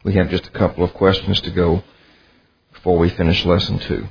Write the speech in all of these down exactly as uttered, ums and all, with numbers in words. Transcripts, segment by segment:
we have just a couple of questions to go before we finish lesson two.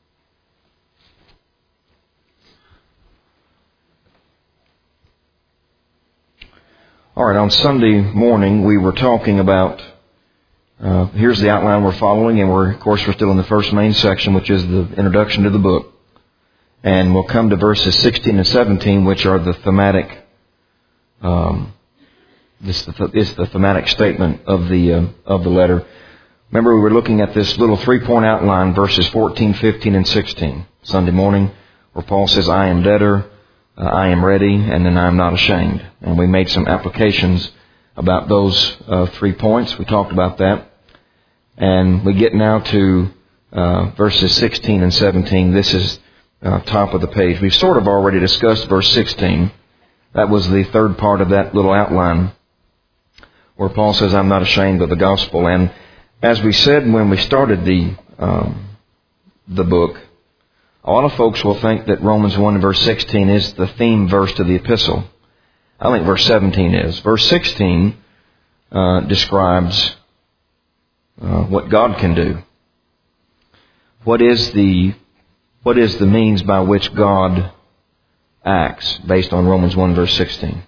All right, on Sunday morning we were talking about, uh, here's the outline we're following, and we're, of course, we're still in the first main section, which is the introduction to the book. And we'll come to verses sixteen and seventeen, which are the thematic, um, this is the thematic statement of the uh, of the letter. Remember, we were looking at this little three-point outline, verses fourteen, fifteen, and sixteen, Sunday morning, where Paul says, I am debtor, uh, I am ready, and then I am not ashamed. And we made some applications about those uh, three points. We talked about that. And we get now to uh, verses sixteen and seventeen. This is uh, top of the page. We've sort of already discussed verse sixteen. That was the third part of that little outline, where Paul says, I'm not ashamed of the gospel. And as we said when we started the um, the book, a lot of folks will think that Romans one and verse sixteen is the theme verse to the epistle. I think verse seventeen is. Verse sixteen uh, describes uh, what God can do. What is the what is the means by which God acts based on Romans one verse sixteen?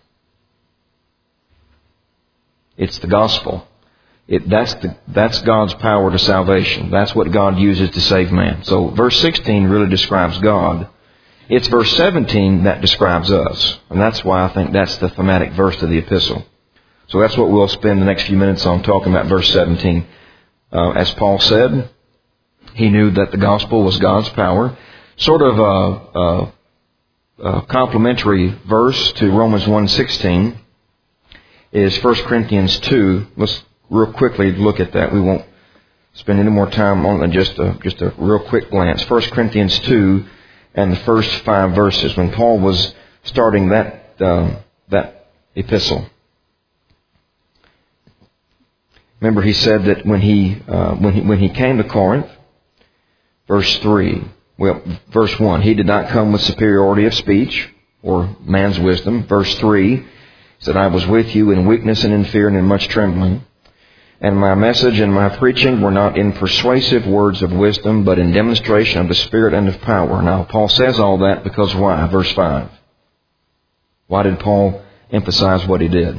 It's the gospel. It, that's the, that's God's power to salvation. That's what God uses to save man. So verse sixteen really describes God. It's verse seventeen that describes us. And that's why I think that's the thematic verse to the epistle. So that's what we'll spend the next few minutes on, talking about verse seventeen. Uh, as Paul said, he knew that the gospel was God's power. Sort of a, a, a complementary verse to Romans one sixteen is First Corinthians two. Let's real quickly look at that. We won't spend any more time on it, just a, just a real quick glance. First Corinthians two and the first five verses, when Paul was starting that uh, that epistle. Remember, he said that when he uh, when he when he came to Corinth, verse three, well, verse one, he did not come with superiority of speech or man's wisdom. Verse three, he said, I was with you in weakness and in fear and in much trembling. And my message and my preaching were not in persuasive words of wisdom, but in demonstration of the Spirit and of power. Now, Paul says all that because why? Verse five. Why did Paul emphasize what he did?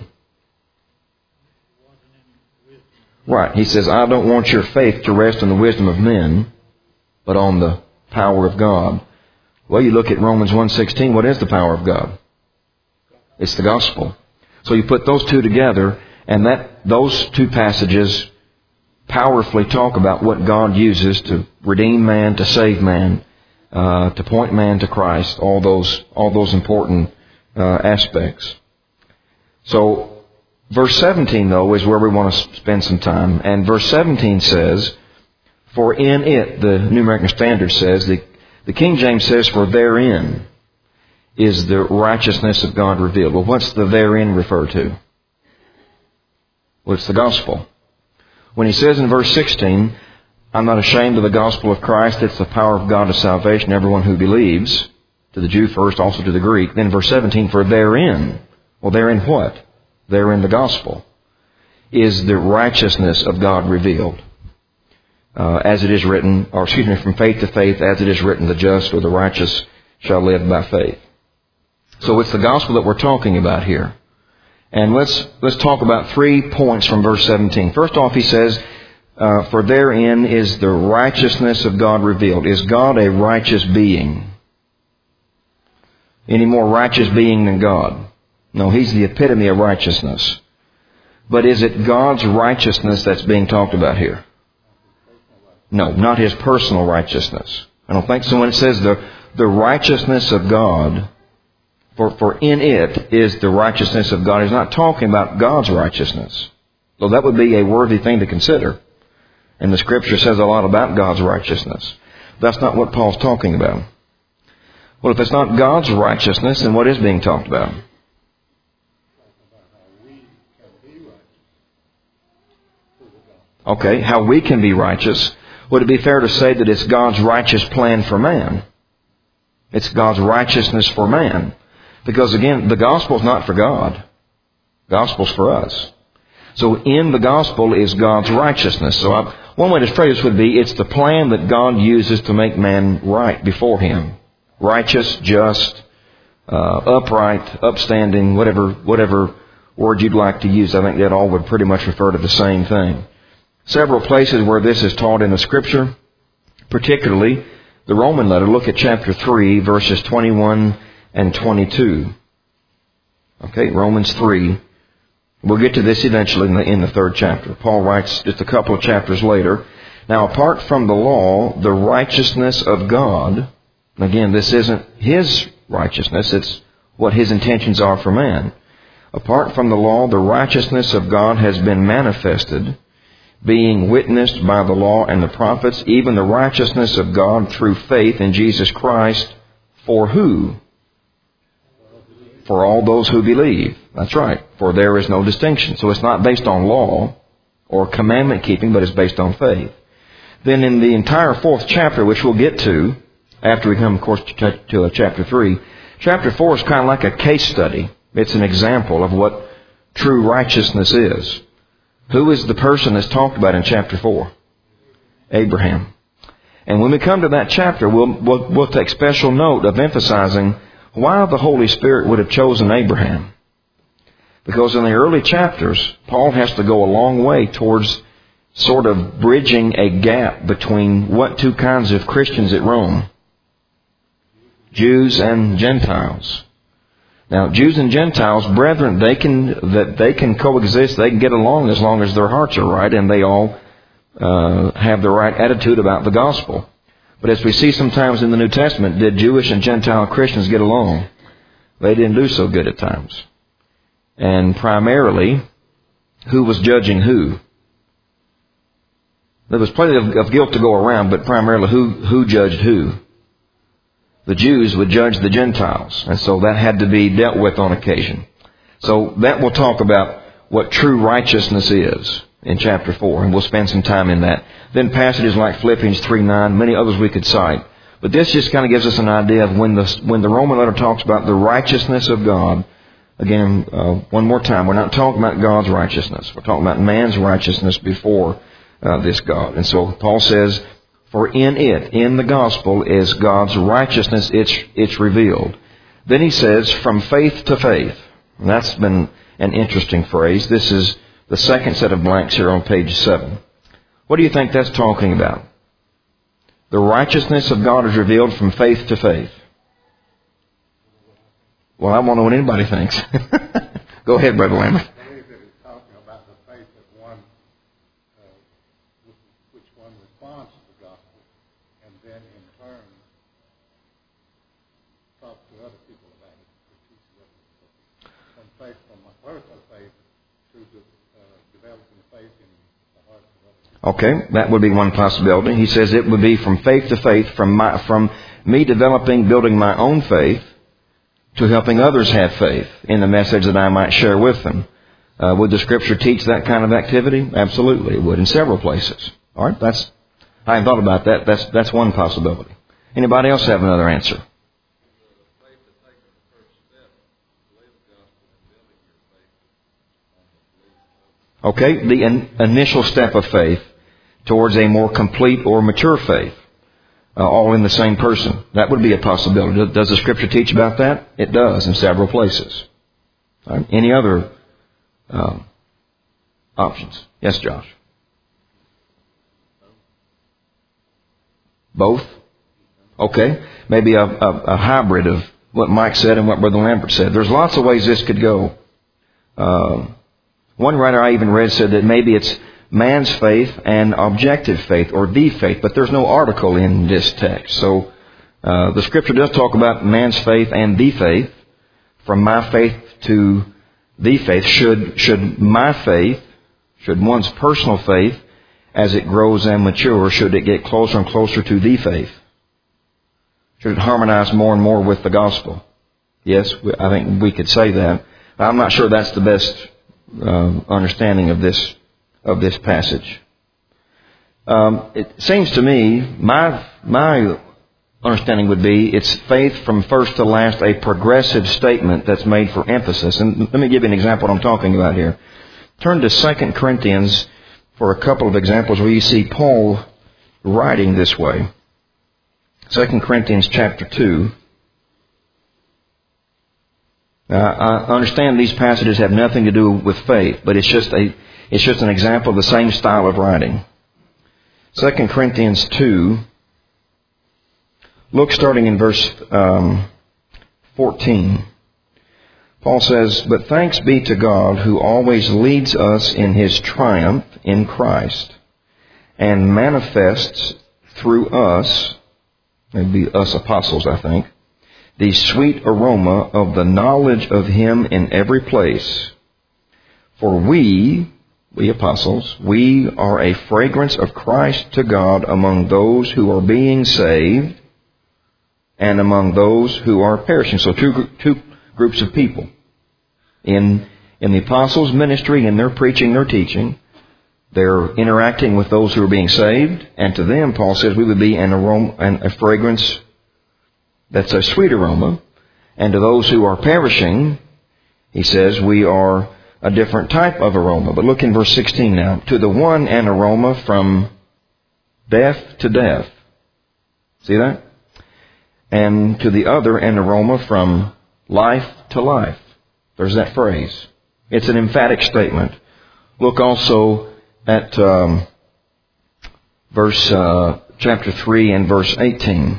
Right. He says, I don't want your faith to rest on the wisdom of men, but on the power of God. Well, you look at Romans one sixteen. What is the power of God? It's the gospel. So you put those two together, and that those two passages powerfully talk about what God uses to redeem man, to save man, uh, to point man to Christ. All those, all those important uh, aspects. So, verse seventeen, though, is where we want to spend some time. And verse seventeen says, "For in it," the New American Standard says, the the King James says, "For therein is the righteousness of God revealed." Well, what's the therein refer to? Well, it's the gospel. When he says in verse sixteen, I'm not ashamed of the gospel of Christ, it's the power of God to salvation, everyone who believes, to the Jew first, also to the Greek. Then verse seventeen, for therein, well, therein what? Therein the gospel, is the righteousness of God revealed. Uh, as it is written, or excuse me, from faith to faith, as it is written, the just or the righteous shall live by faith. So it's the gospel that we're talking about here. And let's let's talk about three points from verse seventeen. First off, he says, uh, for therein is the righteousness of God revealed. Is God a righteous being? Any more righteous being than God? No, He's the epitome of righteousness. But is it God's righteousness that's being talked about here? No, not His personal righteousness. I don't think so. When it says the, the righteousness of God, For, for in it is the righteousness of God. He's not talking about God's righteousness. So that would be a worthy thing to consider. And the Scripture says a lot about God's righteousness. That's not what Paul's talking about. Well, if it's not God's righteousness, then what is being talked about? Okay, how we can be righteous. Would it be fair to say that it's God's righteous plan for man? It's God's righteousness for man. Because again, the gospel's not for God. The gospel's for us. So in the gospel is God's righteousness. So I, one way to phrase this would be, it's the plan that God uses to make man right before Him. Righteous, just, uh, upright, upstanding, whatever, whatever word you'd like to use. I think that all would pretty much refer to the same thing. Several places where this is taught in the Scripture, particularly the Roman letter. Look at chapter three, verses twenty-one and twenty-two. Okay, Romans three. We'll get to this eventually in the, in the third chapter. Paul writes just a couple of chapters later, now apart from the law, the righteousness of God, and again, this isn't His righteousness, it's what His intentions are for man. Apart from the law, the righteousness of God has been manifested, being witnessed by the law and the prophets, even the righteousness of God through faith in Jesus Christ, for who? For all those who believe. That's right. For there is no distinction. So it's not based on law or commandment keeping, but it's based on faith. Then in the entire fourth chapter, which we'll get to after we come, of course, to chapter three, chapter four is kind of like a case study. It's an example of what true righteousness is. Who is the person that's talked about in chapter four? Abraham. And when we come to that chapter, we'll, we'll, we'll take special note of emphasizing why the Holy Spirit would have chosen Abraham. Because in the early chapters, Paul has to go a long way towards sort of bridging a gap between what two kinds of Christians at Rome? Jews and Gentiles. Now, Jews and Gentiles, brethren, they can that they can coexist, they can get along as long as their hearts are right and they all uh, have the right attitude about the gospel. But as we see sometimes in the New Testament, did Jewish and Gentile Christians get along? They didn't do so good at times. And primarily, who was judging who? There was plenty of, of guilt to go around, but primarily who, who judged who? The Jews would judge the Gentiles. And so that had to be dealt with on occasion. So that will talk about what true righteousness is in chapter four, and we'll spend some time in that. Then passages like Philippians three nine, many others we could cite. But this just kind of gives us an idea of when the when the Roman letter talks about the righteousness of God. Again, uh, one more time, we're not talking about God's righteousness. We're talking about man's righteousness before uh, this God. And so Paul says, for in it, in the gospel, is God's righteousness. It's it's revealed. Then he says, from faith to faith. And that's been an interesting phrase. This is the second set of blanks here on page seven. What do you think that's talking about? The righteousness of God is revealed from faith to faith. Well, I want to know what anybody thinks. Go ahead, Brother Lambert. I believe that it's talking about the faith that one, uh, which one responds to the gospel, and then in turn talks to other people about it, or teaches other people. From faith, from my personal faith, to the, uh, developing faith in the hearts of other people. Okay, that would be one possibility. He says it would be from faith to faith, from my, from me developing, building my own faith, to helping others have faith in the message that I might share with them. Uh, would the Scripture teach that kind of activity? Absolutely, it would in several places. All right, that's I hadn't thought about that. That's that's one possibility. Anybody else have another answer? Okay, the in, initial step of faith towards a more complete or mature faith. Uh, all in the same person. That would be a possibility. Does the Scripture teach about that? It does in several places. Right. Any other um, options? Yes, Josh? Both? Okay. Maybe a, a, a hybrid of what Mike said and what Brother Lambert said. There's lots of ways this could go. Um, one writer I even read said that maybe it's man's faith and objective faith, or the faith, but there's no article in this text. So uh, the Scripture does talk about man's faith and the faith. From my faith to the faith, should should my faith, should one's personal faith, as it grows and matures, should it get closer and closer to the faith? Should it harmonize more and more with the gospel? Yes, I think we could say that. I'm not sure that's the best uh, understanding of this of this passage. Um, it seems to me, my my understanding would be it's faith from first to last, a progressive statement that's made for emphasis. And let me give you an example of what I'm talking about here. Turn to Second Corinthians for a couple of examples where you see Paul writing this way. Second Corinthians chapter two. Uh, I understand these passages have nothing to do with faith, but it's just a it's just an example of the same style of writing. Second Corinthians two. Look starting in verse um, fourteen. Paul says, "But thanks be to God who always leads us in His triumph in Christ, and manifests through us," maybe us apostles, I think, "the sweet aroma of the knowledge of Him in every place. For we, we apostles, we are a fragrance of Christ to God among those who are being saved and among those who are perishing." So two, two groups of people. In, in the apostles' ministry, in their preaching, their teaching, they're interacting with those who are being saved, and to them, Paul says, we would be an aroma, an, a fragrance that's a sweet aroma. And to those who are perishing, he says, we are a different type of aroma. But look in verse sixteen now. "To the one an aroma from death to death." See that? "And to the other an aroma from life to life." There's that phrase. It's an emphatic statement. Look also at um, verse uh, chapter three and verse eighteen.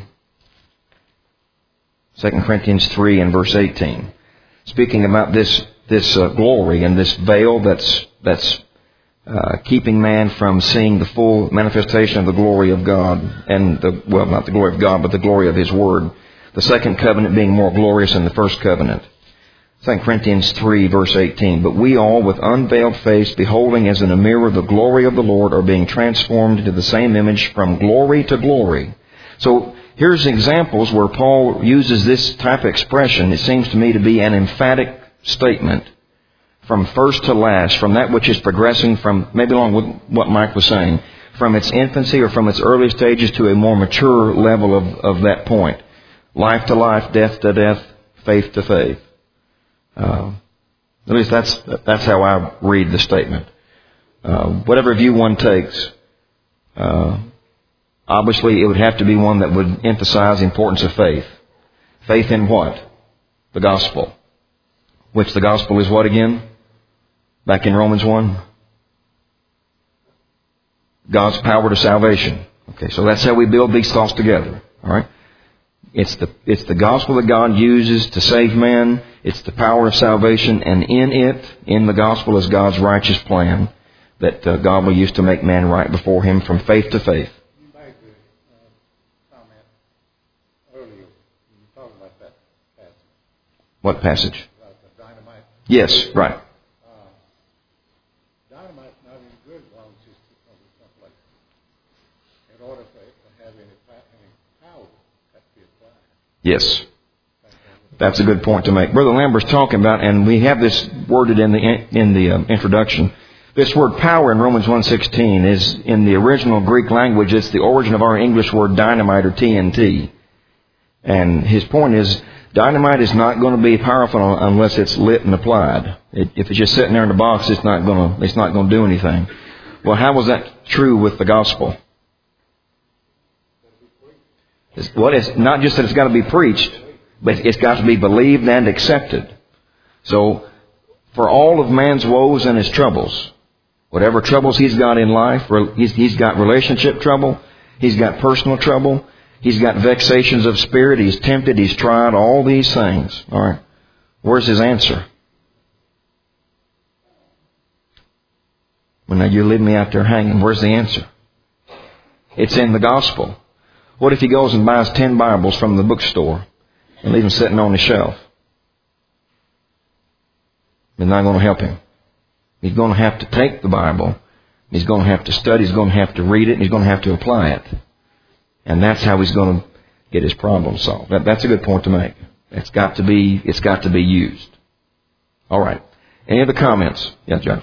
Second Corinthians three and verse eighteen. Speaking about this this uh, glory and this veil that's that's uh, keeping man from seeing the full manifestation of the glory of God, and the well, not the glory of God, but the glory of His Word. The second covenant being more glorious than the first covenant. Second Corinthians three, verse eighteen. "But we all, with unveiled face, beholding as in a mirror the glory of the Lord, are being transformed into the same image from glory to glory." So here's examples where Paul uses this type of expression. It seems to me to be an emphatic statement from first to last, from that which is progressing from, maybe along with what Mike was saying, from its infancy or from its early stages to a more mature level of, of that point. Life to life, death to death, faith to faith. Uh, at least that's that's how I read the statement. Uh, whatever view one takes, uh, obviously it would have to be one that would emphasize the importance of faith. Faith in what? The gospel. Which the gospel is what again? Back in Romans one? God's power to salvation. Okay, so that's how we build these thoughts together. All right? It's the it's the gospel that God uses to save man. It's the power of salvation, and in it, in the gospel, is God's righteous plan that uh, God will use to make man right before Him from faith to faith. You made the uh, comment earlier when you talked about that passage. What passage? About the dynamite. Yes, right. Uh, dynamite's not any good as long as it's someplace. In order for it to have any, any power, it has to be applied. Yes. That's a good point to make. Brother Lambert's talking about, and we have this worded in the in the uh, introduction. This word power in Romans one sixteen is, in the original Greek language, it's the origin of our English word dynamite or T N T. And his point is, dynamite is not going to be powerful unless it's lit and applied. It, if it's just sitting there in the box, it's not going to it's not going to do anything. Well, how was that true with the gospel? It's, well, it's not just that it's got to be preached, but it's got to be believed and accepted. So, for all of man's woes and his troubles, whatever troubles he's got in life, he's, he's got relationship trouble, he's got personal trouble, he's got vexations of spirit, he's tempted, he's tried, all these things. All right, where's his answer? Well, now you're leaving me out there hanging. Where's the answer? It's in the gospel. What if he goes and buys ten Bibles from the bookstore and leave them sitting on the shelf? It's not going to help him. He's going to have to take the Bible. He's going to have to study. He's going to have to read it. And he's going to have to apply it. And that's how he's going to get his problem solved. That, that's a good point to make. It's got to be. It's got to be used. All right. Any other comments? Yeah, Judge.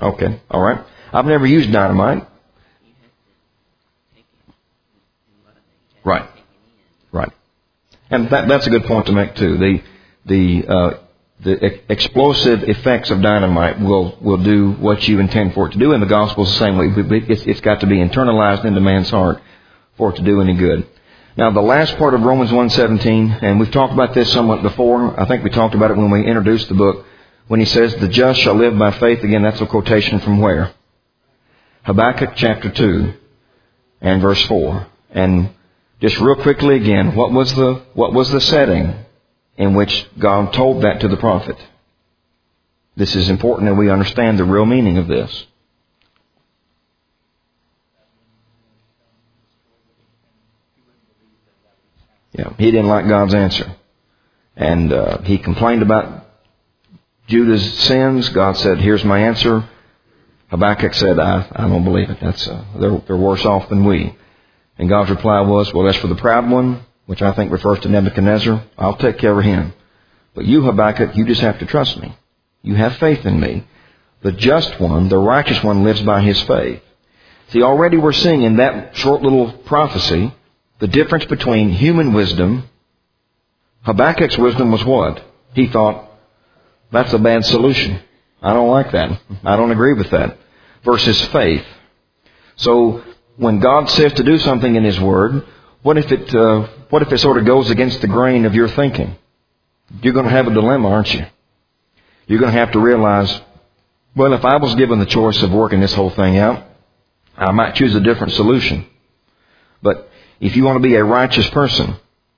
Okay, all right. I've never used dynamite. Right. Right. And that, that's a good point to make too. The the uh, the ex- explosive effects of dynamite will will do what you intend for it to do, and the gospel is the same way. It's, it's got to be internalized into man's heart for it to do any good. Now, the last part of Romans one seventeen, and we've talked about this somewhat before. I think we talked about it when we introduced the book. When he says, "The just shall live by faith." Again, that's a quotation from where? Habakkuk chapter two and verse four. And just real quickly again, what was the what was the setting in which God told that to the prophet? This is important that we understand the real meaning of this. Yeah, he didn't like God's answer. And uh, he complained about Judah's sins. God said, "Here's my answer." Habakkuk said, I, I don't believe it. That's uh, they're, they're worse off than we. And God's reply was, "Well, as for the proud one," which I think refers to Nebuchadnezzar, "I'll take care of him. But you, Habakkuk, you just have to trust me. You have faith in me. The just one, the righteous one, lives by his faith." See, already we're seeing in that short little prophecy the difference between human wisdom. Habakkuk's wisdom was what? He thought, that's a bad solution. I don't like that. I don't agree with that. Versus faith. So when God says to do something in His Word, what if it uh, what if it sort of goes against the grain of your thinking? You're going to have a dilemma, aren't you? You're going to have to realize, well, if I was given the choice of working this whole thing out, I might choose a different solution. But if you want to be a righteous person,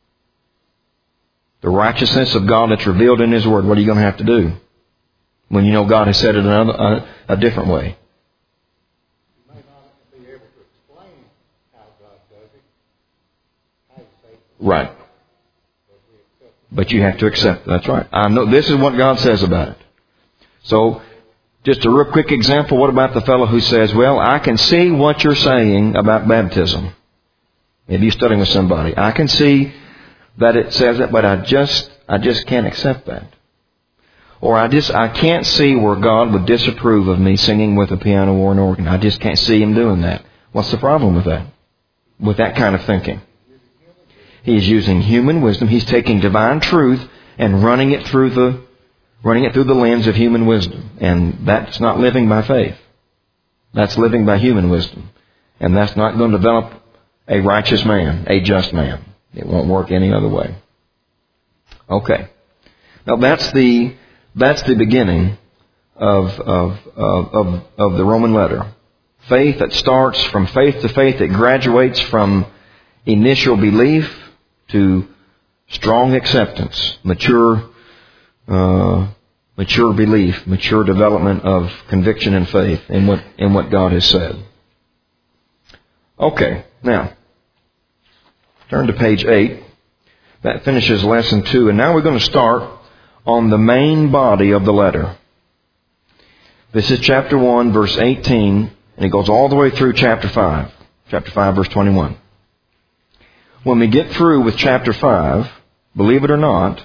the righteousness of God that's revealed in His Word, what are you going to have to do when you know God has said it another, a, a different way? You may not be able to explain how God does it, how He says it. Right. But you have to accept it. That's right. I know this is what God says about it. So, just a real quick example. What about the fellow who says, well, I can see what you're saying about baptism. Maybe you're studying with somebody. I can see that it says it, but I just, I just can't accept that. Or I just, I can't see where God would disapprove of me singing with a piano or an organ. I just can't see Him doing that. What's the problem with that? With that kind of thinking? He's using human wisdom. He's taking divine truth and running it through the, running it through the lens of human wisdom. And that's not living by faith. That's living by human wisdom. And that's not going to develop a righteous man, a just man. It won't work any other way. Okay. Now that's the, that's the beginning of, of, of, of, of the Roman letter. Faith that starts from faith to faith. It graduates from initial belief to strong acceptance, mature, uh, mature belief, mature development of conviction and faith in what in what God has said. Okay, now turn to page eight. That finishes lesson two, and now we're going to start on the main body of the letter. This is chapter one, verse eighteen, and it goes all the way through chapter five. Chapter five, verse twenty-one. When we get through with chapter five, believe it or not,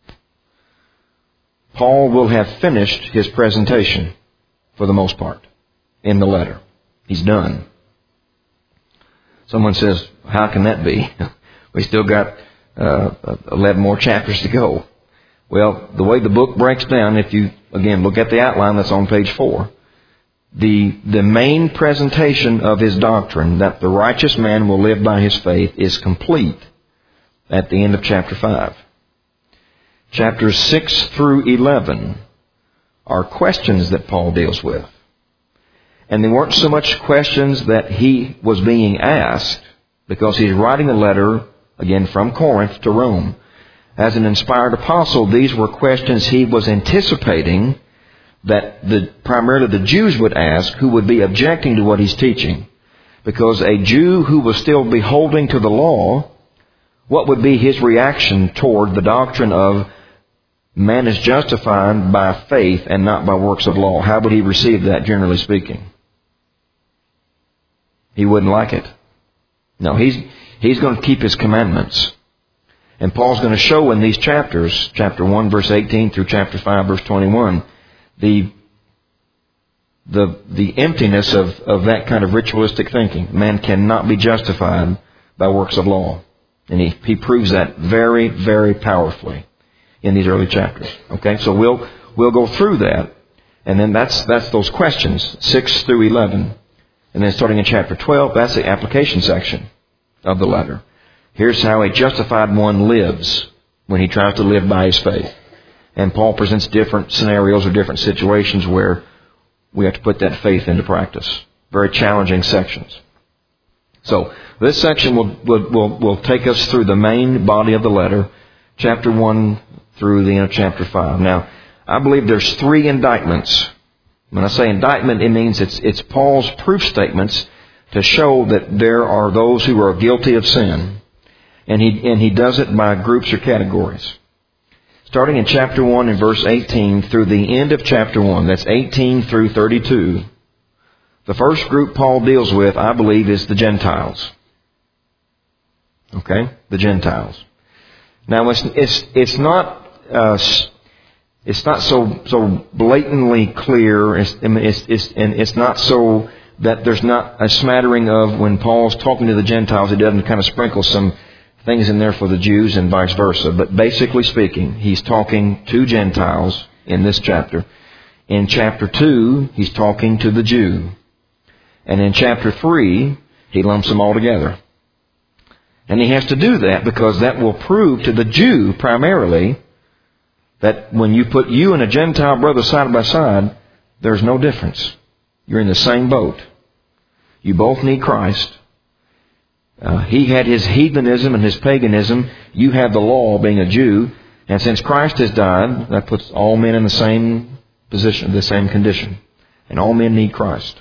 Paul will have finished his presentation for the most part in the letter. He's done. Someone says, how can that be? We still got uh, eleven more chapters to go. Well, the way the book breaks down, if you, again, look at the outline that's on page four, The, the main presentation of his doctrine, that the righteous man will live by his faith, is complete at the end of chapter five. Chapters six through eleven are questions that Paul deals with. And they weren't so much questions that he was being asked, because he's writing a letter, again, from Corinth to Rome. As an inspired apostle, these were questions he was anticipating that the, primarily the Jews would ask, who would be objecting to what he's teaching. Because a Jew who was still beholding to the law, what would be his reaction toward the doctrine of man is justified by faith and not by works of law? How would he receive that, generally speaking? He wouldn't like it. No, he's, he's going to keep his commandments. And Paul's going to show in these chapters, chapter one, verse eighteen through chapter five, verse twenty-one, the the the emptiness of, of that kind of ritualistic thinking. Man cannot be justified by works of law. And he, he proves that very, very powerfully in these early chapters. Okay, so we'll we'll go through that, and then that's that's those questions, six through eleven. And then starting in chapter twelve, that's the application section of the letter. Here's how a justified one lives when he tries to live by his faith. And Paul presents different scenarios or different situations where we have to put that faith into practice. Very challenging sections. So this section will, will, will, will take us through the main body of the letter, chapter one through the end of chapter five. Now, I believe there's three indictments. When I say indictment, it means it's, it's Paul's proof statements to show that there are those who are guilty of sin. And he, and he does it by groups or categories. Starting in chapter one and verse eighteen through the end of chapter one, that's eighteen through thirty-two, the first group Paul deals with, I believe, is the Gentiles. Okay? The Gentiles. Now, it's, it's, it's not, uh, it's not so, so blatantly clear, it's, it's, it's, and it's not so that there's not a smattering of when Paul's talking to the Gentiles, he doesn't kind of sprinkle some things in there for the Jews and vice versa. But basically speaking, he's talking to Gentiles in this chapter. In chapter two, he's talking to the Jew. And in chapter three, he lumps them all together. And he has to do that because that will prove to the Jew primarily that when you put you and a Gentile brother side by side, there's no difference. You're in the same boat. You both need Christ. Uh, he had his heathenism and his paganism. You have the law, being a Jew. And since Christ has died, that puts all men in the same position, the same condition. And all men need Christ.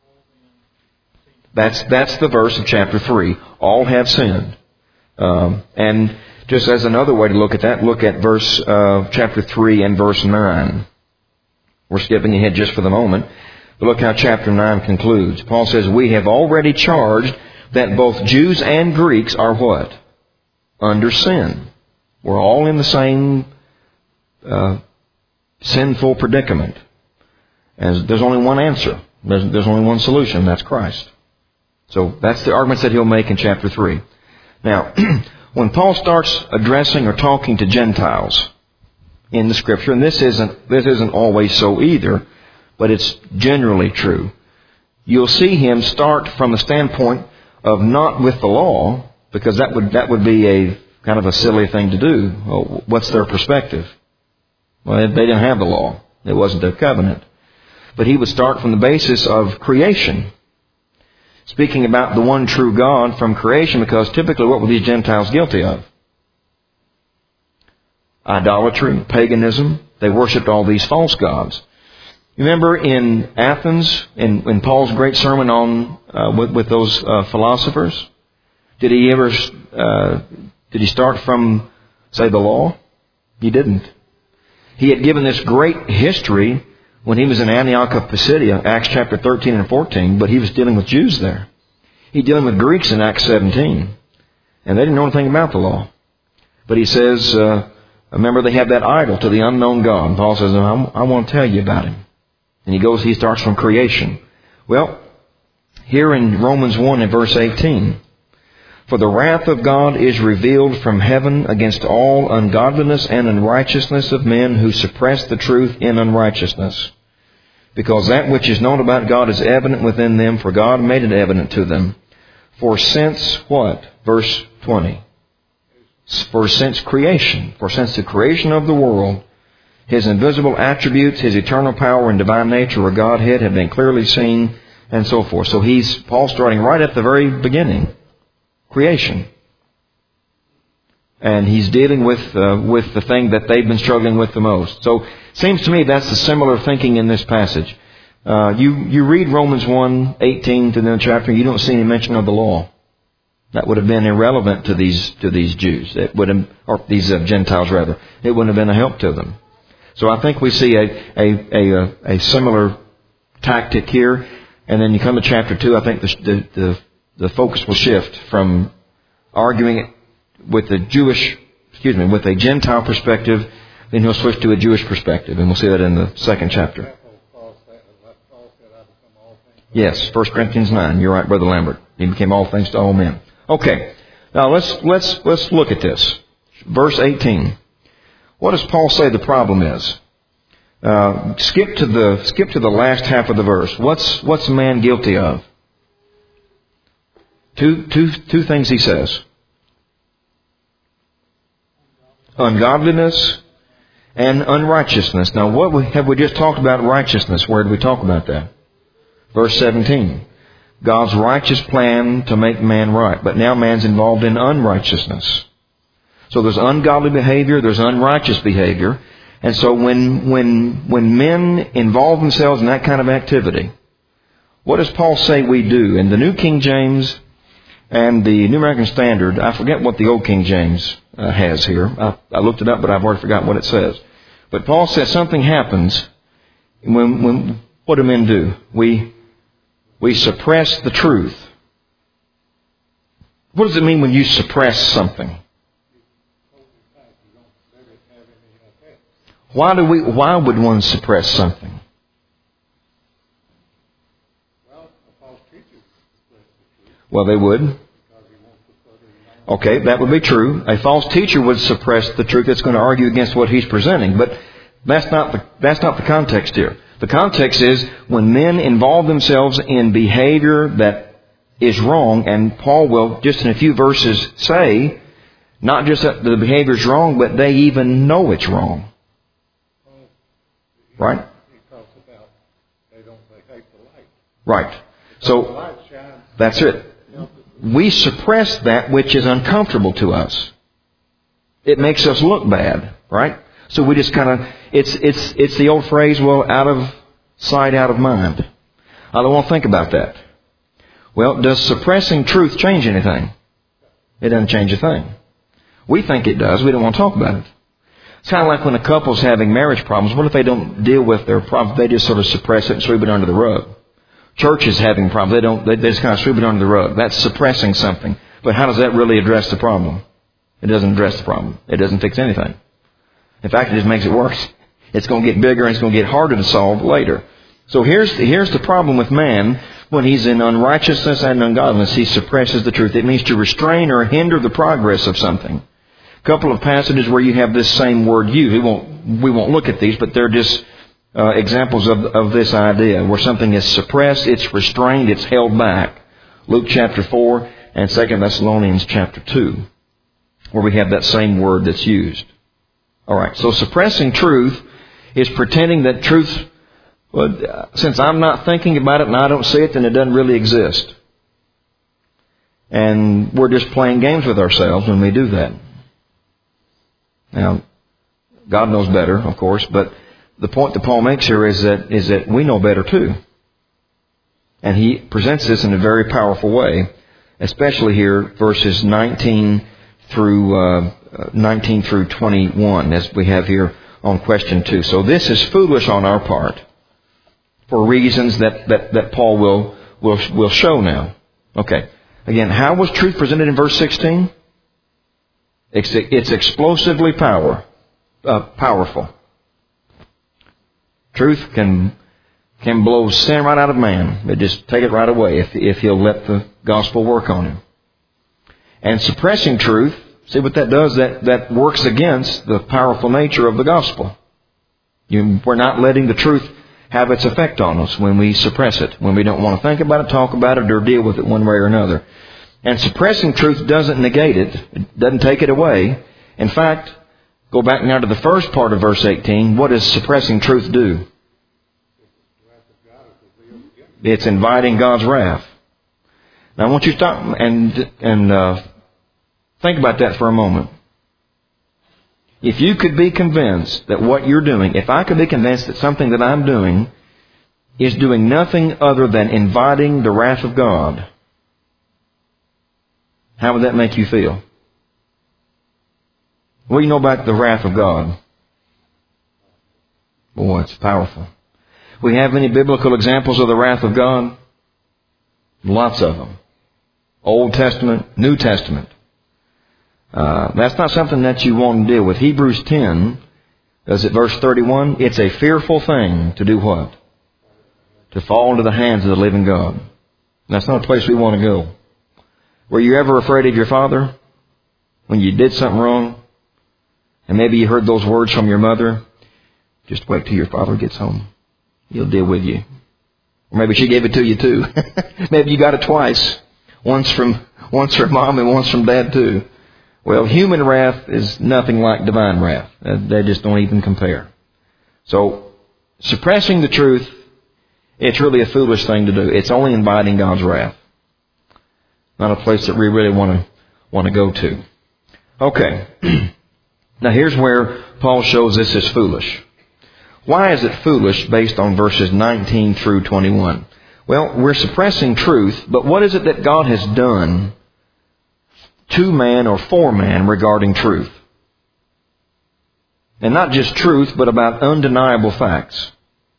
That's that's the verse of chapter three. All have sinned. Um, and just as another way to look at that, look at verse uh, chapter three and verse nine. We're skipping ahead just for the moment. But look how chapter nine concludes. Paul says, we have already charged that both Jews and Greeks are what? Under sin. We're all in the same uh, sinful predicament. And there's only one answer. There's, there's only one solution. That's Christ. So that's the arguments that he'll make in chapter three. Now, when Paul starts addressing or talking to Gentiles in the Scripture, and this isn't this isn't always so either, but it's generally true, you'll see him start from the standpoint of not with the law, because that would that would be a kind of a silly thing to do. Well, what's their perspective? Well, they didn't have the law. It wasn't their covenant. But he would start from the basis of creation, speaking about the one true God from creation, because typically what were these Gentiles guilty of? Idolatry, paganism. They worshipped all these false gods. You remember in Athens, in, in Paul's great sermon on uh, with, with those uh, philosophers, did he ever uh, did he start from, say, the law? He didn't. He had given this great history when he was in Antioch of Pisidia, Acts chapter thirteen and fourteen, but he was dealing with Jews there. He was dealing with Greeks in Acts seventeen, and they didn't know anything about the law. But he says, uh, remember, they have that idol to the unknown God. And Paul says, I, I want to tell you about him. And he goes, he starts from creation. Well, here in Romans one and verse eighteen, for the wrath of God is revealed from heaven against all ungodliness and unrighteousness of men who suppress the truth in unrighteousness. Because that which is known about God is evident within them, for God made it evident to them. For since what? Verse twenty. For since creation, for since the creation of the world, His invisible attributes, His eternal power and divine nature or Godhead have been clearly seen, and so forth. So he's, Paul starting right at the very beginning. Creation. And he's dealing with uh, with the thing that they've been struggling with the most. So it seems to me that's the similar thinking in this passage. Uh, you, you read Romans one, eighteen to the chapter, you don't see any mention of the law. That would have been irrelevant to these to these Jews. It would have, or these uh, Gentiles rather. It wouldn't have been a help to them. So I think we see a, a, a, a similar tactic here. And then you come to chapter two, I think the, the, the, the focus will shift from arguing with the Jewish, excuse me, with a Gentile perspective, then he'll switch to a Jewish perspective. And we'll see that in the second chapter. Paul said, Paul said, Yes, First Corinthians nine. You're right, Brother Lambert. He became all things to all men. Okay. Now let's let's let's look at this. Verse eighteen. What does Paul say the problem is? Uh, skip to the skip to the last half of the verse. What's what's man guilty of? Two two two things he says. Ungodliness and unrighteousness. Now, what we, have we just talked about righteousness? Where did we talk about that? Verse seventeen. God's righteous plan to make man right. But now man's involved in unrighteousness. So there's ungodly behavior, there's unrighteous behavior. And so when, when, when men involve themselves in that kind of activity, what does Paul say we do? In the New King James and the New American Standard, I forget what the Old King James uh, has here. I, I looked it up, but I've already forgotten what it says. But Paul says something happens when, when what do men do? We, we suppress the truth. What does it mean when you suppress something? Why do we? Why would one suppress something? Well, they would. Okay, that would be true. A false teacher would suppress the truth that's going to argue against what he's presenting. But that's not the that's not the context here. The context is when men involve themselves in behavior that is wrong, and Paul will just in a few verses say, not just that the behavior is wrong, but they even know it's wrong. Right? He talks about they don't they hate the light. Right. So that's it. We suppress that which is uncomfortable to us. It makes us look bad, right? So we just kind of it's it's it's the old phrase, well, out of sight, out of mind. I don't want to think about that. Well, does suppressing truth change anything? It doesn't change a thing. We think it does. We don't want to talk about it. It's kind of like when a couple's having marriage problems. What if they don't deal with their problems? They just sort of suppress it and sweep it under the rug. Church is having problems. They don't. They, they just kind of sweep it under the rug. That's suppressing something. But how does that really address the problem? It doesn't address the problem. It doesn't fix anything. In fact, it just makes it worse. It's going to get bigger and it's going to get harder to solve later. So here's here's the problem with man. When he's in unrighteousness and ungodliness, he suppresses the truth. It means to restrain or hinder the progress of something. A couple of passages where you have this same word used. We won't, we won't look at these, but they're just uh, examples of, of this idea. Where something is suppressed, it's restrained, it's held back. Luke chapter four and Second Thessalonians chapter two, where we have that same word that's used. All right, so suppressing truth is pretending that truth, well, since I'm not thinking about it and I don't see it, then it doesn't really exist. And we're just playing games with ourselves when we do that. Now, God knows better, of course, but the point that Paul makes here is that is that we know better too. And he presents this in a very powerful way, especially here, verses nineteen through uh, nineteen through twenty-one, as we have here on question two. So this is foolish on our part, for reasons that, that, that Paul will will will show now. Okay. Again, how was truth presented in verse sixteen? It's, it's explosively power, uh, powerful. Truth can can blow sin right out of man. They just take it right away if if he'll let the gospel work on him. And suppressing truth, see what that does? That that works against the powerful nature of the gospel. You, we're not letting the truth have its effect on us when we suppress it, when we don't want to think about it, talk about it, or deal with it one way or another. And suppressing truth doesn't negate it. It doesn't take it away. In fact, go back now to the first part of verse eighteen. What does suppressing truth do? It's inviting God's wrath. Now I want you to stop and, and uh, think about that for a moment. If you could be convinced that what you're doing, if I could be convinced that something that I'm doing is doing nothing other than inviting the wrath of God, how would that make you feel? What do you know about the wrath of God? Boy, it's powerful. We have any biblical examples of the wrath of God? Lots of them. Old Testament, New Testament. Uh, that's not something that you want to deal with. Hebrews ten, does it verse thirty-one? It's a fearful thing to do what? to fall into the hands of the living God. And that's not a place we want to go. Were you ever afraid of your father when you did something wrong? And maybe you heard those words from your mother. Just wait till your father gets home. He'll deal with you. Or maybe she gave it to you too. Maybe you got it twice. Once from once from mom and once from dad too. Well, human wrath is nothing like divine wrath. They just don't even compare. So, suppressing the truth, it's really a foolish thing to do. It's only inviting God's wrath. Not a place that we really want to want to go to. Okay. Now here's where Paul shows this is foolish. Why is it foolish based on verses nineteen through twenty-one? Well, we're suppressing truth, but what is it that God has done to man or for man regarding truth? And not just truth, but about undeniable facts.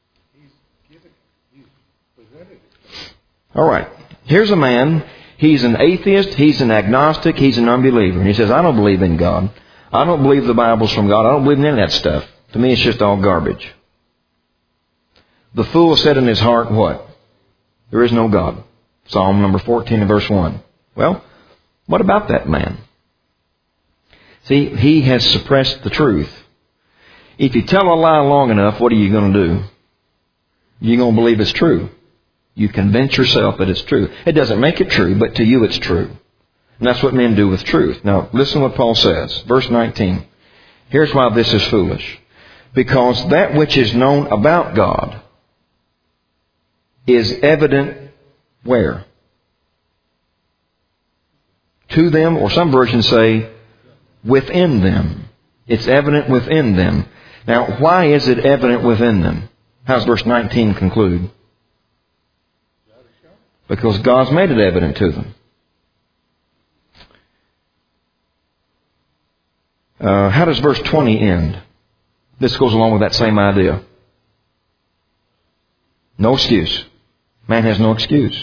All right. Here's a man. He's an atheist. He's an agnostic. He's an unbeliever. And he says, I don't believe in God. I don't believe the Bible's from God. I don't believe in any of that stuff. To me, it's just all garbage. The fool said in his heart, what? There is no God. Psalm number fourteen and verse one. Well, what about that man? See, he has suppressed the truth. If you tell a lie long enough, what are you going to do? You're going to believe it's true. You convince yourself that it's true. It doesn't make it true, but to you it's true. And that's what men do with truth. Now, listen to what Paul says. Verse nineteen. Here's why this is foolish. Because that which is known about God is evident where? To them, or some versions say, within them. It's evident within them. Now, why is it evident within them? How does verse nineteen conclude? Because God's made it evident to them. Uh, how does verse twenty end? This goes along with that same idea. No excuse. Man has no excuse.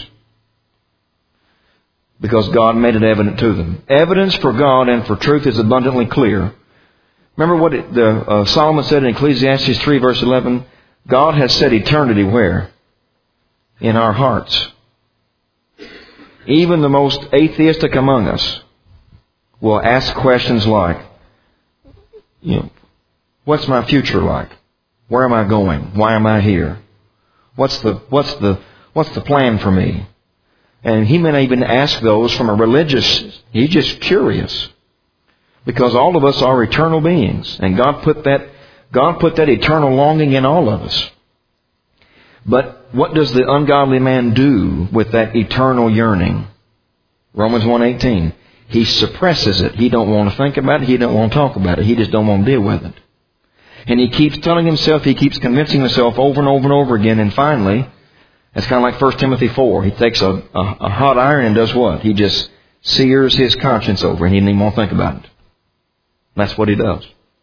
Because God made it evident to them. Evidence for God and for truth is abundantly clear. Remember what it, the, uh, Solomon said in Ecclesiastes three verse eleven? God has set eternity where? In our hearts. Even the most atheistic among us will ask questions like, you know, what's my future like? Where am I going? Why am I here? What's the what's the what's the plan for me? And he may not even ask those from a religious. He's just curious, because all of us are eternal beings, and God put that God put that eternal longing in all of us. But what does the ungodly man do with that eternal yearning? Romans one eighteen. He suppresses it. He don't want to think about it. He don't want to talk about it. He just don't want to deal with it. And he keeps telling himself, he keeps convincing himself over and over and over again. And finally, it's kind of like First Timothy four. He takes a, a, a hot iron and does what? He just sears his conscience over, and he doesn't even want to think about it. That's what he does.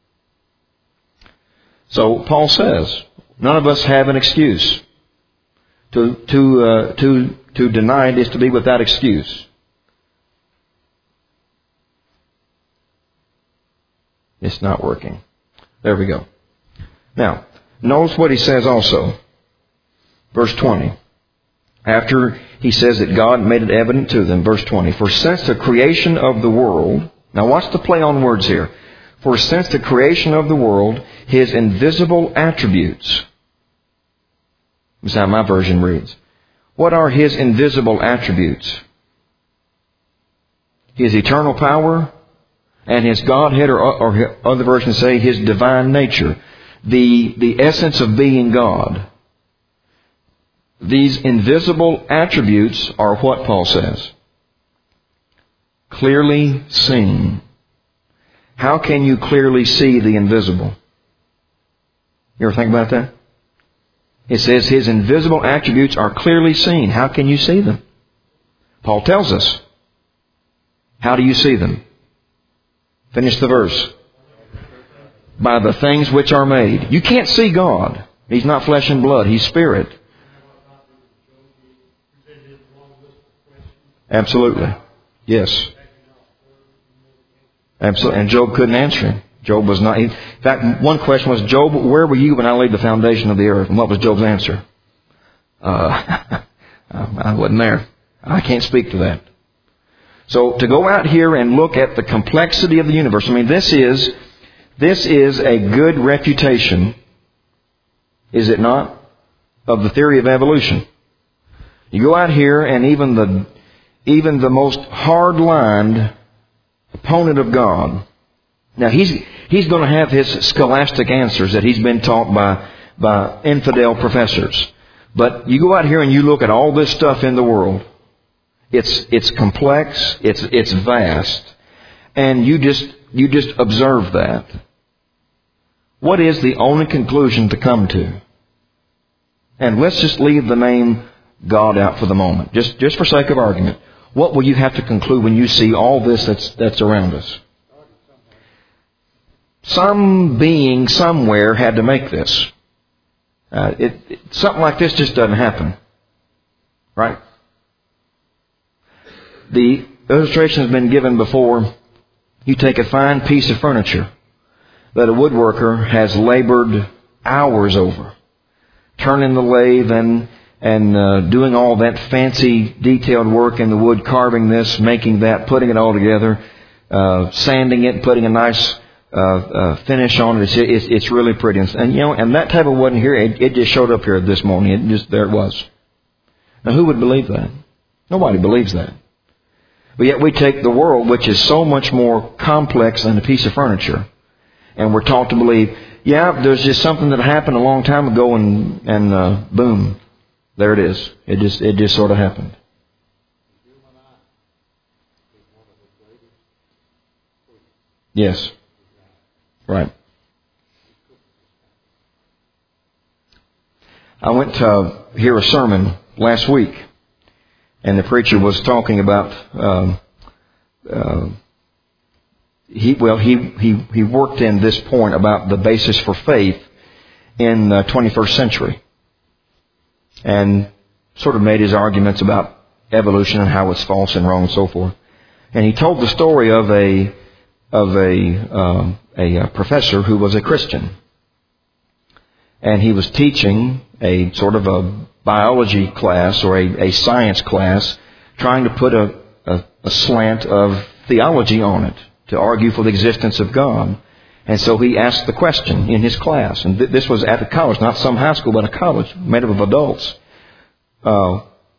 So Paul says, none of us have an excuse. To to uh, to to deny it is to be without excuse. It's not working. There we go. Now, notice what he says also. Verse twenty. After he says that God made it evident to them. Verse twenty. For since the creation of the world... Now watch the play on words here. For since the creation of the world, His invisible attributes... That's how my version reads. What are His invisible attributes? His eternal power and His Godhead, or, or other versions say His divine nature. The, the essence of being God. These invisible attributes are what Paul says? Clearly seen. How can you clearly see the invisible? You ever think about that? It says His invisible attributes are clearly seen. How can you see them? Paul tells us. How do you see them? Finish the verse. By the things which are made. You can't see God. He's not flesh and blood. He's spirit. Absolutely. Yes. Absolutely. And Job couldn't answer him. Job was not... In fact, one question was, Job, where were you when I laid the foundation of the earth? And what was Job's answer? Uh, I wasn't there. I can't speak to that. So to go out here and look at the complexity of the universe, I mean, this is, this is a good refutation, is it not, of the theory of evolution. You go out here and even the, even the most hard-lined opponent of God, now he's, he's going to have his scholastic answers that he's been taught by, by infidel professors. But you go out here and you look at all this stuff in the world. It's, it's complex, it's, it's vast, and you just, you just observe that. What is the only conclusion to come to? And let's just leave the name God out for the moment, just, just for sake of argument. What will you have to conclude when you see all this that's, that's around us? Some being somewhere had to make this. Uh, it, it, something like this just doesn't happen. Right? The illustration has been given before. You take a fine piece of furniture that a woodworker has labored hours over, turning the lathe and and uh, doing all that fancy detailed work in the wood, carving this, making that, putting it all together, uh, sanding it, putting a nice uh, uh, finish on it. It's, it's, it's really pretty. And you know, and that type of wasn't here. It, it just showed up here this morning. It just there it was. Now, who would believe that? Nobody believes that. But yet we take the world, which is so much more complex than a piece of furniture, and we're taught to believe, yeah, there's just something that happened a long time ago, and and uh, boom, there it is. It just it just sort of happened. Yes, right. I went to hear a sermon last week. And the preacher was talking about, um, uh, he well, he, he, he worked in this point about the basis for faith in the twenty-first century. And sort of made his arguments about evolution and how it's false and wrong and so forth. And he told the story of a, of a, um, a, a professor who was a Christian. And he was teaching a sort of a biology class or a, a science class, trying to put a, a, a slant of theology on it to argue for the existence of God. And so he asked the question in his class, and th- this was at a college, not some high school, but a college made up of adults. Uh,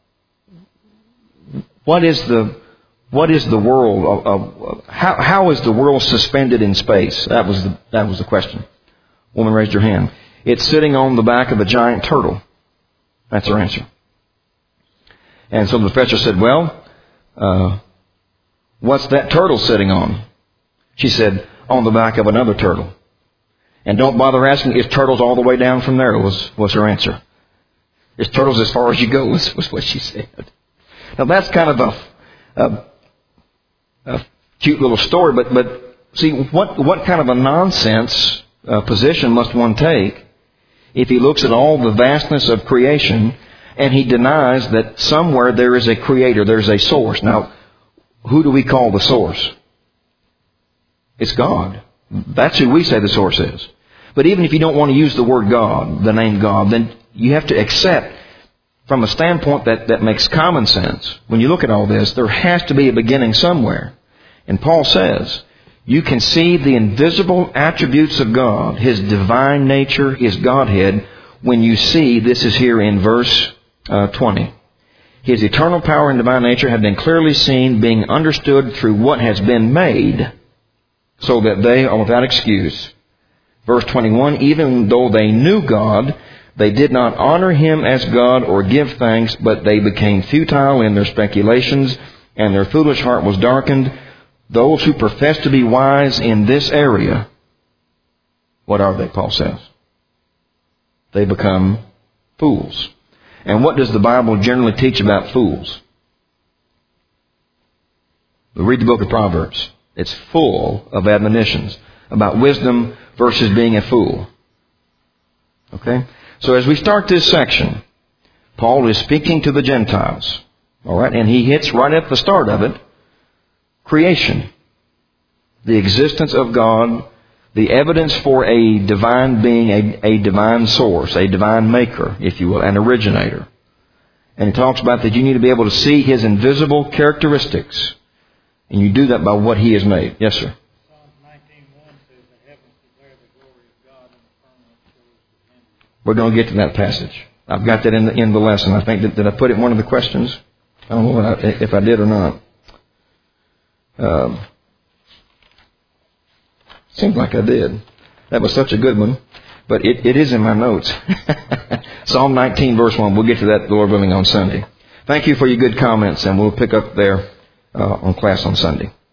what is the what is the world? Of, of, how how is the world suspended in space? That was the that was the question. Woman raised her hand. It's sitting on the back of a giant turtle. That's her answer. And so the professor said, well, uh, what's that turtle sitting on? She said, on the back of another turtle. And don't bother asking, is turtles all the way down from there, was, was her answer. Is turtles as far as you go, was, was what she said. Now that's kind of a, a, a cute little story, but, but see, what, what kind of a nonsense uh, position must one take if he looks at all the vastness of creation and he denies that somewhere there is a creator, there's a source. Now, who do we call the source? It's God. That's who we say the source is. But even if you don't want to use the word God, the name God, then you have to accept from a standpoint that, that makes common sense. When you look at all this, there has to be a beginning somewhere. And Paul says, you can see the invisible attributes of God, His divine nature, His Godhead, when you see, this is here in verse uh, twenty. His eternal power and divine nature have been clearly seen, being understood through what has been made, so that they are without excuse. Verse twenty-one, even though they knew God, they did not honor Him as God or give thanks, but they became futile in their speculations, and their foolish heart was darkened. Those who profess to be wise in this area, what are they, Paul says? They become fools. And what does the Bible generally teach about fools? We read the book of Proverbs. It's full of admonitions about wisdom versus being a fool. Okay? So as we start this section, Paul is speaking to the Gentiles. All right? And he hits right at the start of it, creation, the existence of God, the evidence for a divine being, a, a divine source, a divine maker, if you will, an originator. And he talks about that you need to be able to see His invisible characteristics. And you do that by what He has made. Yes, sir? Psalms nineteen one says the heavens declare the glory of God and the firmament shows His handiwork. We're going to get to that passage. I've got that in the, in the lesson. I think that, did I put it in one of the questions? I don't know what I, if I did or not. Um, seems like I did. That was such a good one. But it, it is in my notes. Psalm nineteen, verse one. We'll get to that, Lord willing, on Sunday. Thank you for your good comments, and we'll pick up there uh, on class on Sunday.